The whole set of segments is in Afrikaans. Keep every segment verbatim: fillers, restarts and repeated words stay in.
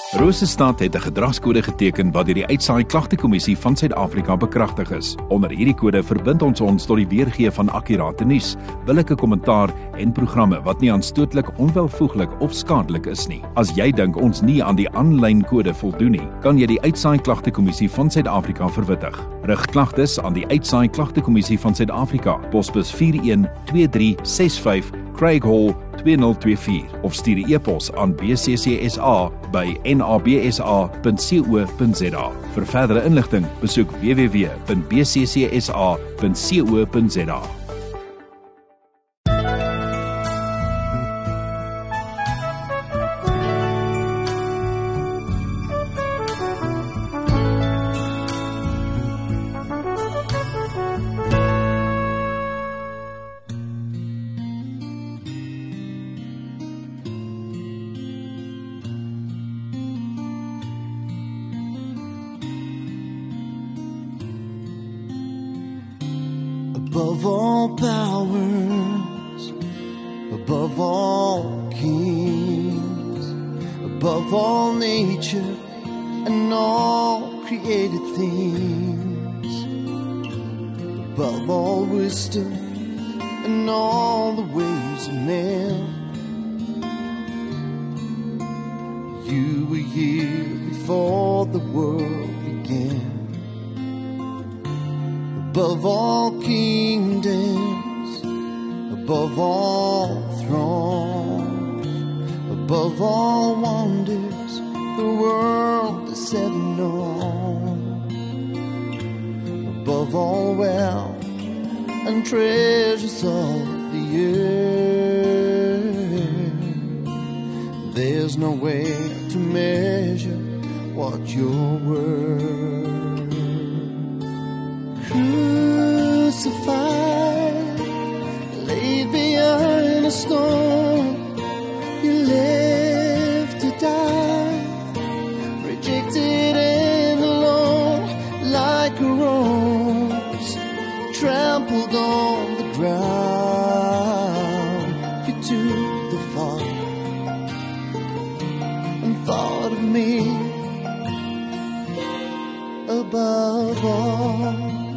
Rosestad het 'n gedragskode geteken wat deur die Uitsaai Klagtekommissie van Suid-Afrika bekragtig is. Onder hierdie kode verbind ons ons tot die weergee van akkurate nuus, billike kommentaar en programme wat nie aanstootlik, onwelvoeglik of skadelik is nie. As jy dink ons nie aan die aanlyn kode voldoen nie, kan jy die Uitsaai Klagtekommissie van Suid-Afrika verwittig. Rig klagtes aan die Uitsaai Klagtekommissie van Suid-Afrika, posbus vier een twee drie ses vyf, Craig Hall twee nul twee vier of stuur 'n e-pos aan b c c s a by n a b s a punt co punt z a. Vir verdere inligting, besoek w w w punt b c c s a punt co punt z a. Above all powers, above all kings, above all nature and all created things, above all wisdom and all the ways of man, you were here before the world began. Above all kingdoms, above all thrones, above all wonders the world has ever known, above all wealth and treasures of the earth, there's no way to measure what you're worth. Crucified, laid behind a stone, you lived to die, rejected and alone, like a rose, trampled on the ground. You took the fall and thought of me above all.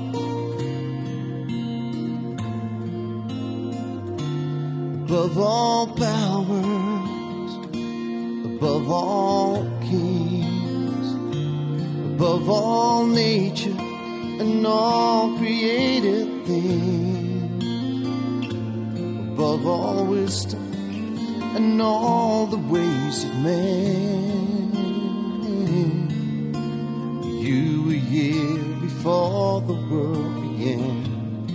Above all powers, above all kings, above all nature and all created things, above all wisdom and all the ways of man, you were here before the world began.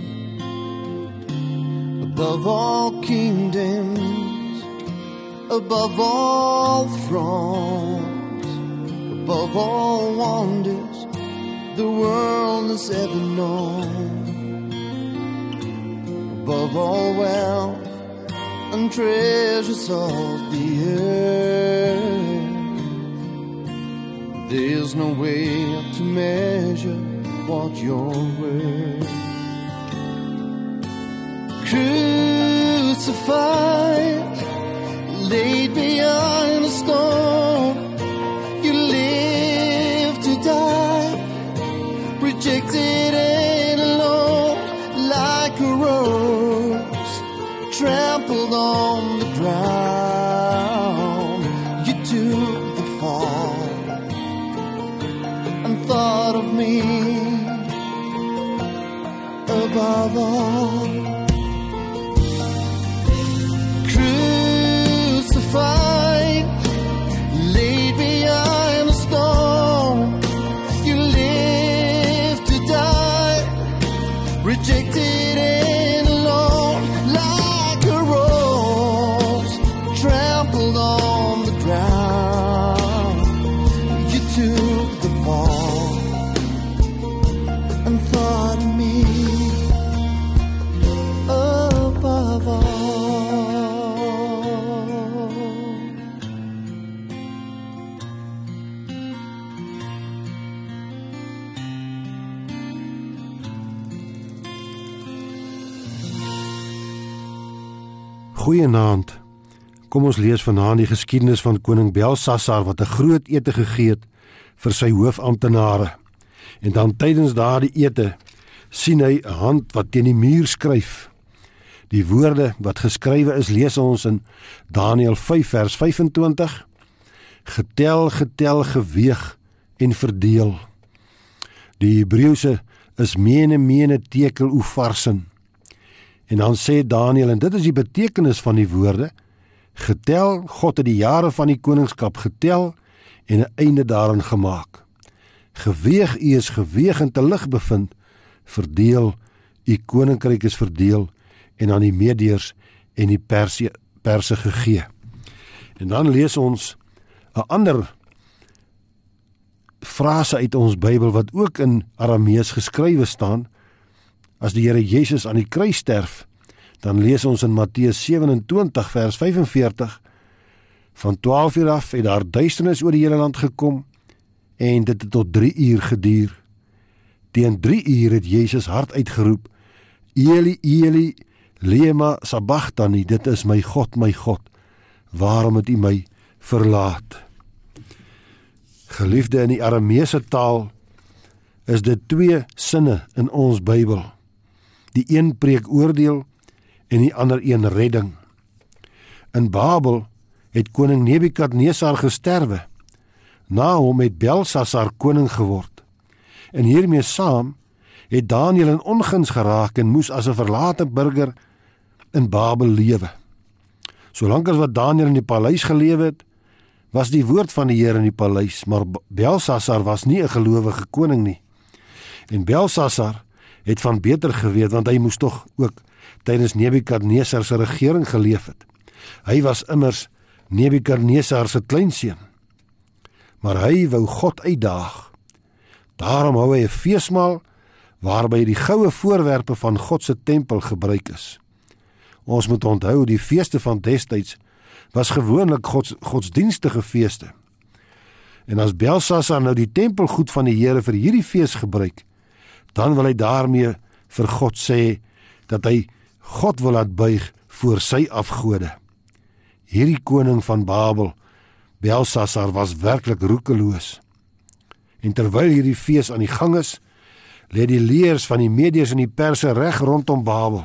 Above all kingdoms, above all thrones, above all wonders the world has ever known, above all wealth and treasures of the earth, there's no way to measure what you're worth. Crucified, laid behind a stone, you lived to die, rejected and alone, like a rose, trampled on the ground. You took the fall and thought of me above all. Crucified, laid behind a stone, you lived to die, rejected and alone, like a rose, trampled on the ground. You took the fall and thought of me above all. Goeienaand. Kom ons lees vanaand die geskiedenis van koning Belsasar wat 'n groot ete gegee het vir sy hoofamptenare. En dan tydens daardie ete sien hy 'n hand wat teen die muur skryf. Die woorde wat geskrywe is, lees ons in Daniël vyf vers vyfentwintig. Getel, getel, geweeg en verdeel. Die Hebreëse is mene, mene tekel ufarsin. En dan sê Daniël, en dit is die betekenis van die woorde, getel, God het die jare van die koningskap getel en 'n einde daaraan gemaak. Geweeg, u is geweeg en te lig bevind, verdeel, u koninkryk is verdeel en aan die Medeërs en die Perse, Perse gegee. En dan lees ons 'n ander frase uit ons Bybel wat ook in Aramees geskrywe staan. As die Here Jesus aan die kruis sterf, dan lees ons in Matteus sewe-en-twintig vers vyf-en-veertig, van twaalf uur af het daar duisternis oor die hele land gekom, en dit het tot drie uur geduur. Teen drie uur het Jesus hard uitgeroep, Eli, Eli, lema sabachthani, dit is my God, my God, waarom het u my verlaat? Geliefde, in die Arameese taal is dit twee sinne in ons Bybel. Die een preek oordeel en die ander een redding. In Babel het koning Nebukadnesar gesterwe. Na hom het Belsasar koning geword. En hiermee saam het Daniël in onguns geraak en moes as 'n verlate burger in Babel lewe. Solank as wat Daniël in die paleis gelewe het, was die woord van die Here in die paleis, maar Belsasar was nie 'n gelowige koning nie. En Belsasar het van beter geweet, want hy moes tog ook tydens Nebukadnesar se regering geleef het. Hy was immers Nebukadnesar se kleinseun. Maar hy wou God uitdaag. Daarom hou hy 'n feesmaal waarby die goue voorwerpe van God se tempel gebruik is. Ons moet onthou, die feeste van destyds was gewoonlik gods, godsdienstige feeste. En as Belsasar nou die tempelgoed van die Here vir hierdie fees gebruik, dan wil hy daarmee vir God sê dat hy God wil laat buig voor sy afgode. Hierdie koning van Babel, Belsasar, was werklik roekeloos. En terwyl hierdie fees aan die gang is, lê die leers van die Medeërs en die Perse reg rondom Babel.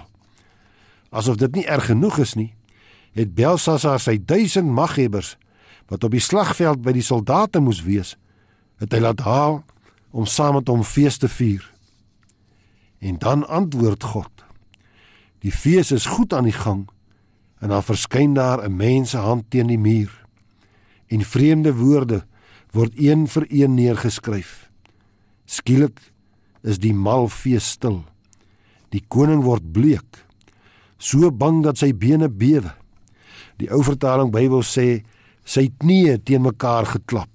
Asof dit nie erg genoeg is nie, het Belsasar sy duisend maghebbers, wat op die slagveld by die soldate moes wees, het hy laat haal om saam met hom fees te vier. En dan antwoord God, die fees is goed aan die gang, en dan verskyn daar 'n mens se hand teen die muur, en vreemde woorde word een vir een neergeskryf. Skielik is die mal fees stil. Die koning word bleek, so bang dat sy bene bewe. Die ou vertaling Bybel sê, sy knieë teen mekaar geklap.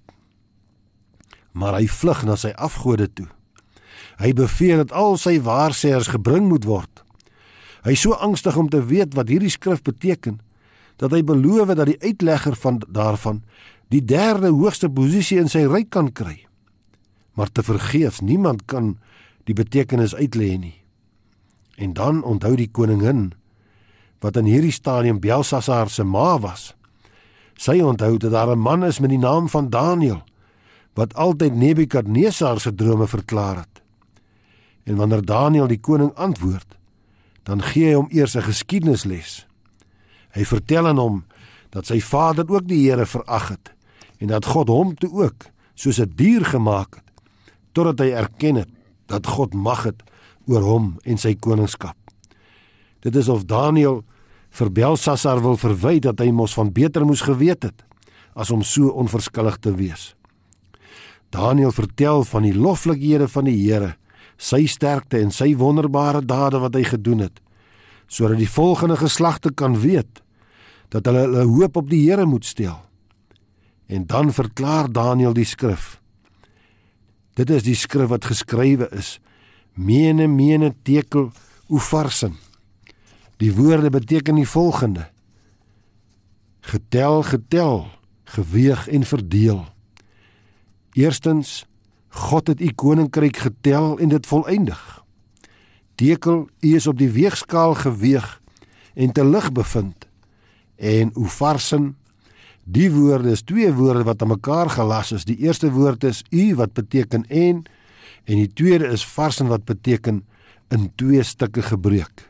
Maar hy vlug na sy afgode toe. Hy beveel dat al sy waarsêers gebring moet word. Hy is so angstig om te weet wat hierdie skrif beteken, dat hy beloof dat die uitlegger van daarvan die derde hoogste posisie in sy ryk kan kry. Maar te vergeefs, niemand kan die betekenis uitlê nie. En dan onthou die koningin, wat in hierdie stadium Belsasar se ma was. Sy onthou dat daar 'n man is met die naam van Daniël, wat altyd Nebukadnesar se drome verklaar het. En wanneer Daniël die koning antwoord, dan gee hy hom eers 'n geskiedenisles. Hy vertel aan hom dat sy vader ook die Here verag het, en dat God hom toe ook soos 'n dier gemaak het, totdat hy erken het dat God mag het oor hom en sy koningskap. Dit is of Daniël vir Belsasar wil verwyd dat hy mos van beter moes geweet het, as om so onverskillig te wees. Daniël vertel van die loflikhede van die Here, sy sterkte en sy wonderbare dade wat hy gedoen het, sodat die volgende geslagte kan weet, dat hulle hulle hoop op die Here moet stel. En dan verklaar Daniël die skrif. Dit is die skrif wat geskrywe is, mene, mene tekel ufarsin. Die woorde beteken die volgende: getel, getel, geweeg en verdeel. Eerstens, God het u koninkryk getel en dit volëindig. Tekel, u is op die weegskaal geweeg en te lig bevind, en Upharsin. Die woorde is twee woorde wat aan mekaar gelas is. Die eerste woord is u wat beteken en, en die tweede is Pharsin wat beteken in twee stukke gebreek.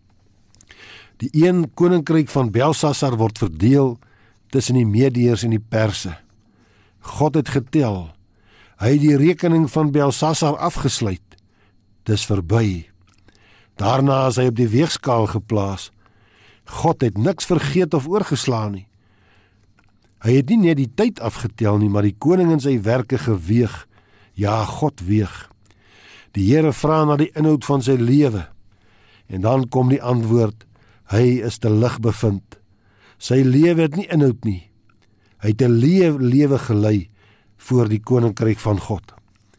Die een koninkryk van Belsasar word verdeel tussen die Medeërs en die Perse. God het getel. Hy het die rekening van Belsasar afgesluit. Dis verby. Daarna is hy op die weegskaal geplaas. God het niks vergeet of oorgeslaan nie. Hy het nie net die tyd afgetel nie, maar die koning en sy werke geweeg. Ja, God weeg. Die Here vra na die inhoud van sy lewe. En dan kom die antwoord, hy is te lig bevind. Sy lewe het nie inhoud nie. Hy het 'n lewe, lewe gelei voor die koninkryk van God.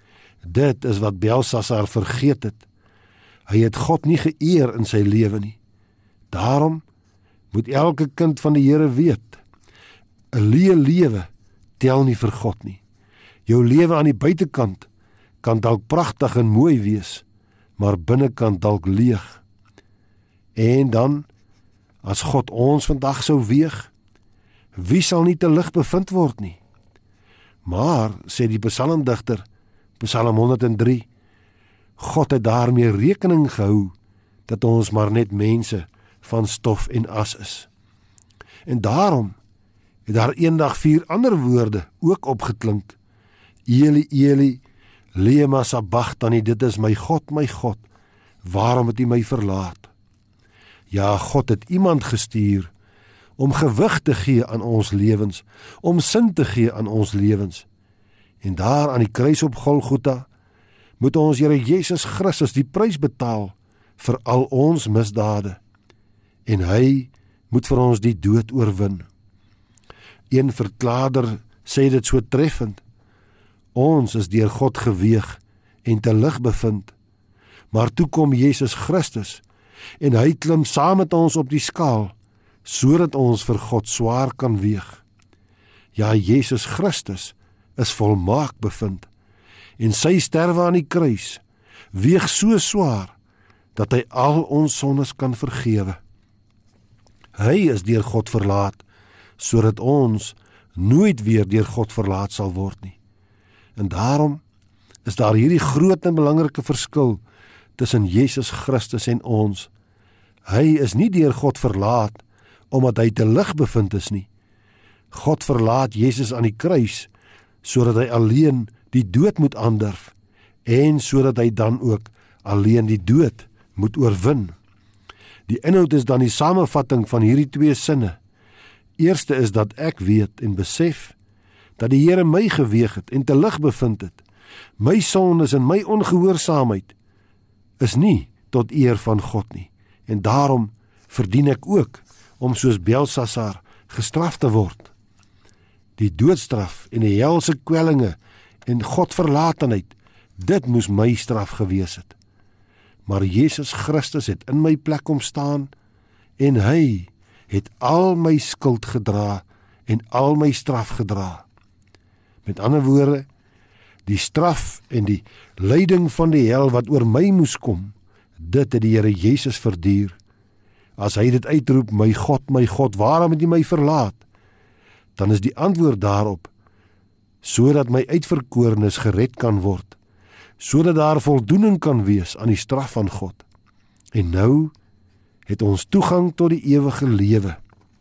Dit is wat Belsasar vergeet het. Hy het God nie geëer in sy lewe nie. Daarom moet elke kind van die Here weet, 'n leë lewe tel nie vir God nie. Jou lewe aan die buitekant kan dalk pragtig en mooi wees, maar binnekant dalk leeg. En dan, as God ons vandag sou weeg, wie sal nie te lig bevind word nie? Maar, sê die psalmdigter, Psalm honderd en drie, God het daarmee rekening gehou, dat ons maar net mense van stof en as is. En daarom het daar eendag vier ander woorde ook opgeklink. Eli, Eli, lema sabachthani, dit is my God, my God, waarom het U my verlaat? Ja, God het iemand gestuur om gewig te gee aan ons lewens, om sin te gee aan ons lewens. En daar aan die kruis op Golgotha moet ons Here Jesus Christus die prys betaal vir al ons misdade. En hy moet vir ons die dood oorwin. Een verklaarder sê dit so treffend. Ons is deur God geweeg en te lig bevind. Maar toe kom Jesus Christus en hy klim saam met ons op die skaal, sodat ons vir God swaar kan weeg. Ja, Jesus Christus is volmaak bevind, en sy sterwe aan die kruis weeg so swaar, dat hy al ons sondes kan vergewe. Hy is deur God verlaat, sodat ons nooit weer deur God verlaat sal word nie. En daarom is daar hierdie groot en belangrike verskil tussen Jesus Christus en ons. Hy is nie deur God verlaat, omdat hy te lig bevind is nie. God verlaat Jesus aan die kruis, sodat hy alleen die dood moet aandurf, en sodat hy dan ook alleen die dood moet oorwin. Die inhoud is dan die samevatting van hierdie twee sinne. Eerste is dat ek weet en besef, dat die Here my geweeg het en te lig bevind het. My sondes en my ongehoorsaamheid is nie tot eer van God nie, en daarom verdien ek ook om soos Belsasar gestraf te word. Die doodstraf en die helse kwellinge en Godverlatenheid, dit moes my straf gewees het. Maar Jesus Christus het in my plek kom staan en hy het al my skuld gedra en al my straf gedra. Met ander woorde, die straf en die lyding van die hel wat oor my moes kom, dit het die Here Jesus verduur. As hy dit uitroep, my God, my God, waarom het U my verlaat? Dan is die antwoord daarop, sodat my uitverkorenes gered kan word, sodat daar voldoening kan wees aan die straf van God. En nou het ons toegang tot die ewige lewe.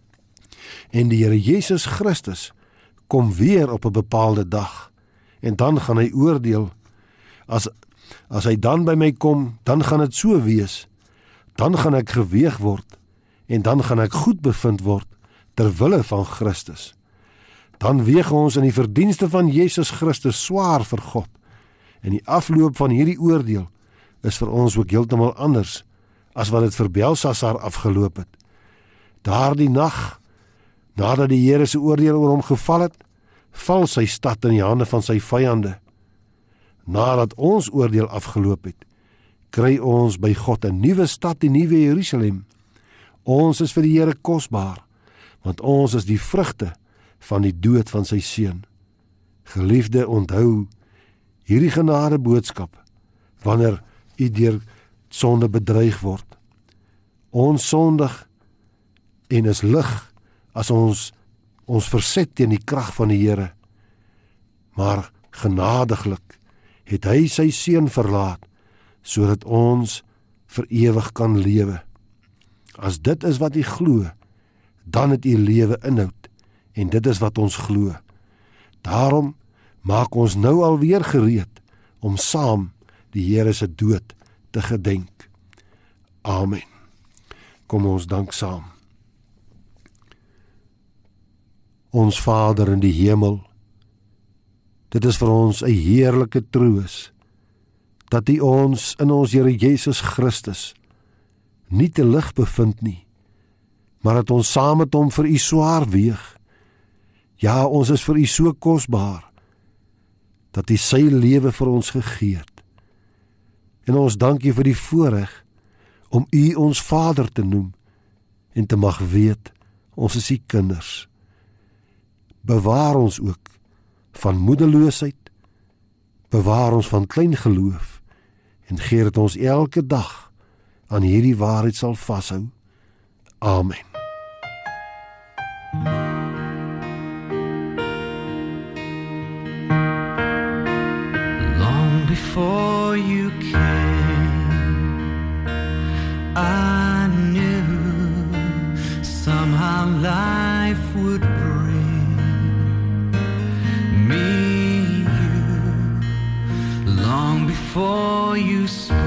En die Here Jesus Christus kom weer op 'n bepaalde dag, en dan gaan hy oordeel. As, as hy dan by my kom, dan gaan dit so wees. Dan gaan ek geweeg word, en dan gaan ek goed bevind word, ter wille van Christus. Dan weeg ons in die verdienste van Jesus Christus swaar vir God, en die afloop van hierdie oordeel is vir ons ook heeltemal anders, as wat dit vir Belsasar afgeloop het. Daardie nag, nadat die Here se oordeel oor hom geval het, val sy stad in die hande van sy vyande. Nadat ons oordeel afgeloop het, kry ons by God 'n nuwe stad, die nuwe Jerusalem. Ons is vir die Here kosbaar, want ons is die vrugte van die dood van sy seun. Geliefde, onthou hierdie genade boodskap wanneer u deur sonde bedreig word. Ons sondig en is lig as ons ons verset teen die krag van die Here. Maar genadiglik het hy sy seun verlaat, sodat ons vir ewig kan lewe. As dit is wat u glo, dan het u lewe inhoud, en dit is wat ons glo. Daarom maak ons nou alweer gereed om saam die Here se dood te gedenk. Amen. Kom ons dank saam. Ons Vader in die hemel, dit is vir ons 'n heerlike troos, dat U ons in ons Here Jesus Christus nie te lig bevind nie, maar dat ons saam met hom vir U swaar weeg. Ja, ons is vir U so kosbaar, dat U sy lewe vir ons gegee het. En ons dank U vir die voorreg om U ons Vader te noem en te mag weet, ons is U kinders. Bewaar ons ook van moedeloosheid, bewaar ons van klein geloof en gee dat ons elke dag aan hierdie waarheid sal vashou. Amen. Long before you came, I knew somehow life would bring me you. Long before you spoke,